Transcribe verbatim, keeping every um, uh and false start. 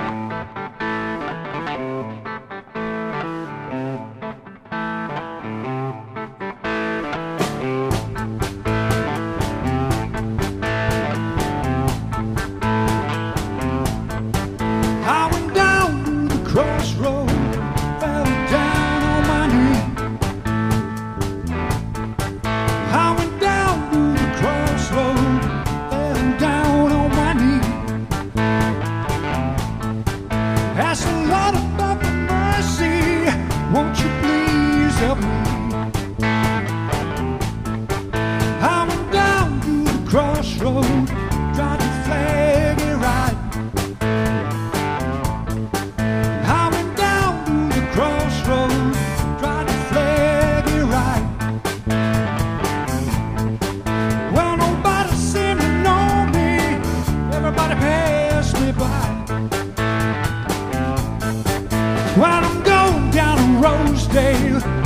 Crossroad, fell down on my knee. I went down to the crossroad, fell down on my knee. Asked the Lord above for mercy, won't you please help me? I went down to the crossroad, tried to flag it right. While I'm going down to Rosedale,